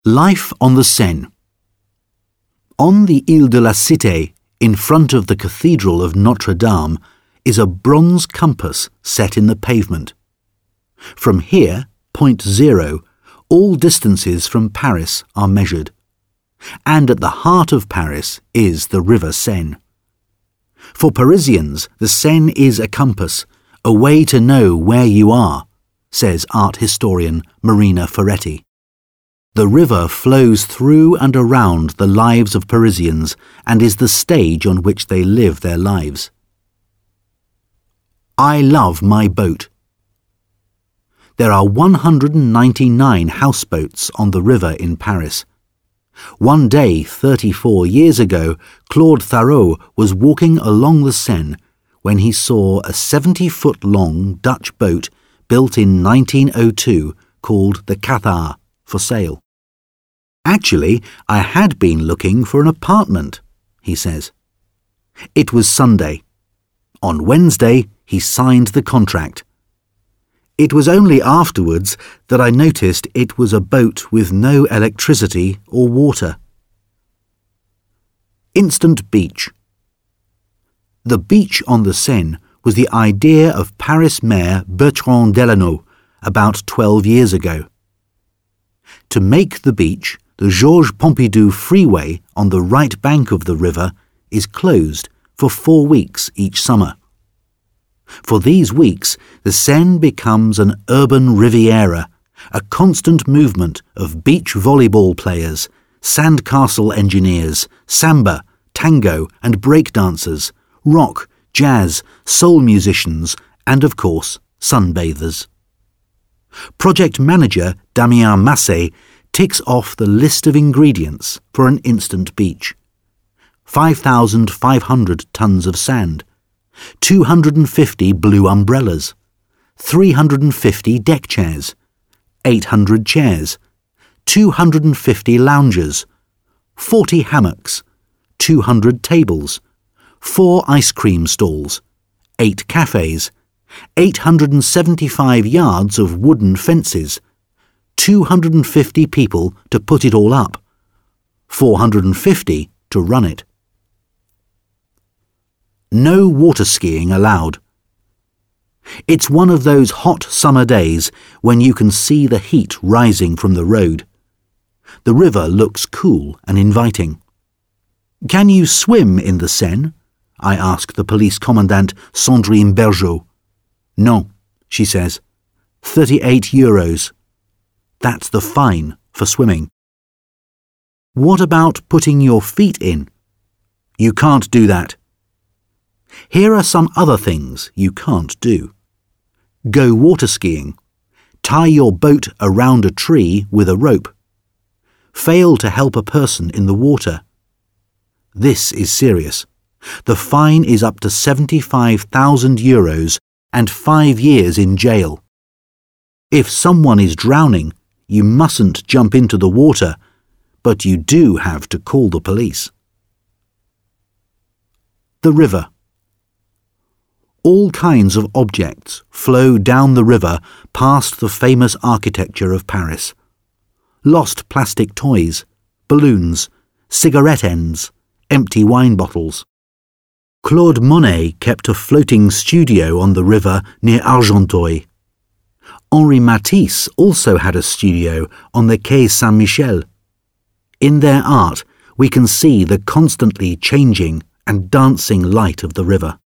Life on the Seine. On the Ile de la Cité, in front of the Cathedral of Notre Dame, is a bronze compass set in the pavement. From here, point zero, all distances from Paris are measured. And at the heart of Paris is the River Seine. For Parisians, the Seine is a compass, a way to know where you are, says art historian Marina Ferretti. The river flows through and around the lives of Parisians and is the stage on which they live their lives. I love my boat. There are 199 houseboats on the river in Paris. One day, 34 years ago, Claude Tharreau was walking along the Seine when he saw a 70-foot-long Dutch boat built in 1902 called the Cathare for sale. Actually, I had been looking for an apartment, he says. It was Sunday. On Wednesday, he signed the contract. It was only afterwards that I noticed it was a boat with no electricity or water. Instant Beach. The beach on the Seine was the idea of Paris Mayor Bertrand Delanoë about 12 years ago. To make the beach, the Georges Pompidou freeway on the right bank of the river is closed for 4 weeks each summer. For these weeks, the Seine becomes an urban riviera, a constant movement of beach volleyball players, sandcastle engineers, samba, tango and breakdancers, rock, jazz, soul musicians, and of course, sunbathers. Project manager Damien Massé ticks off the list of ingredients for an instant beach. 5,500 tons of sand, 250 blue umbrellas, 350 deck chairs, 800 chairs, 250 loungers, 40 hammocks, 200 tables, 4 ice cream stalls, 8 cafes, 875 yards of wooden fences, 250 people to put it all up, 450 to run it. No water skiing allowed. It's one of those hot summer days when you can see the heat rising from the road. The river looks cool and inviting. Can you swim in the Seine? I ask the police commandant Sandrine Bergeau. Non, she says. 38 euros. That's the fine for swimming. What about putting your feet in? You can't do that. Here are some other things you can't do. Go water skiing. Tie your boat around a tree with a rope. Fail to help a person in the water. This is serious. The fine is up to 75,000 euros and 5 years in jail. If someone is drowning, you mustn't jump into the water, but you do have to call the police. The river. All kinds of objects flow down the river past the famous architecture of Paris. Lost plastic toys, balloons, cigarette ends, empty wine bottles. Claude Monet kept a floating studio on the river near Argenteuil. Henri Matisse also had a studio on the Quai Saint-Michel. In their art, we can see the constantly changing and dancing light of the river.